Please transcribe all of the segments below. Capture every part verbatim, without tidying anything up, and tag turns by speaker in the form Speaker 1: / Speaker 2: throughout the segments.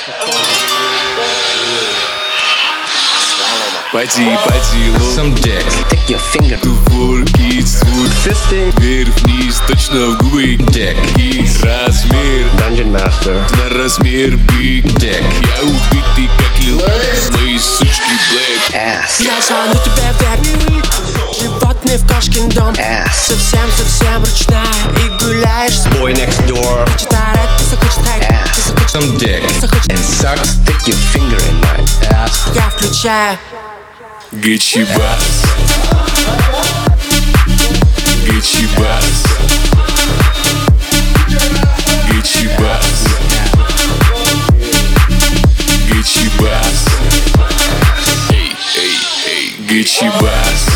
Speaker 1: Поди, поди,
Speaker 2: Some dick.
Speaker 3: Stick your finger.
Speaker 1: Двор и звук.
Speaker 3: Fisting.
Speaker 1: Вверх-вниз, точно в губы.
Speaker 2: Dick.
Speaker 1: И размер
Speaker 3: Dungeon Master.
Speaker 1: на размер big
Speaker 2: Dick.
Speaker 1: Я убитый как лил с моей сучки black.
Speaker 3: Ass.
Speaker 4: Я звоню тебе в веб. Животный в кошкин дом.
Speaker 3: Ass.
Speaker 4: Совсем-совсем ручная. И гуляешь с
Speaker 3: Boy next door.
Speaker 4: читарет. Ты захочешь хайп. Ты захочешь,
Speaker 2: Some dick.
Speaker 4: ты захочешь.
Speaker 3: And suck. Stick your finger in my ass.
Speaker 4: Я включаю.
Speaker 1: Гечи бас. Гечи бас. Гечи бас. Гечи бас. Эй, эй, эй, Гечи бас.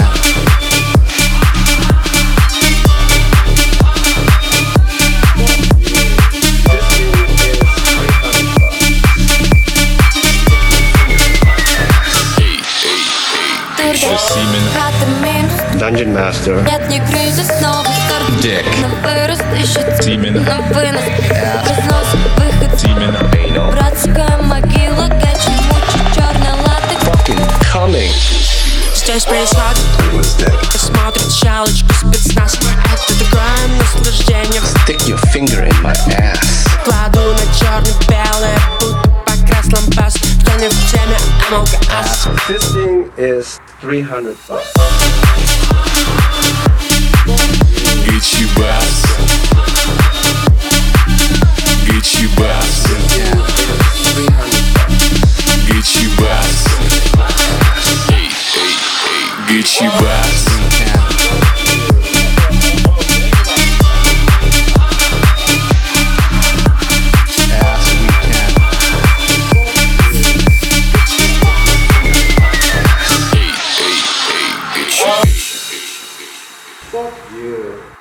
Speaker 3: Dungeon Master.
Speaker 5: Нет, не кризис, снова старт.
Speaker 2: Dick.
Speaker 5: На вырост ищет
Speaker 2: Semen.
Speaker 5: на вынос. Разнос, выход.
Speaker 2: Semen.
Speaker 5: Братская могила, гачи, мучи, черный латекс.
Speaker 3: Fucking coming.
Speaker 4: Здесь происходит. Смотрит щелочку спецназ. Это такое наслаждение.
Speaker 3: Stick your finger in my ass.
Speaker 4: Кладу на черно-белое, будто покрас лампас. Кто не в теме, Among Us.
Speaker 3: Fisting is three hundred bucks.
Speaker 1: Гечи бас. Гечи бас. Гечи бас. Эй, эй, эй, Гечи бас.
Speaker 3: Fuck you.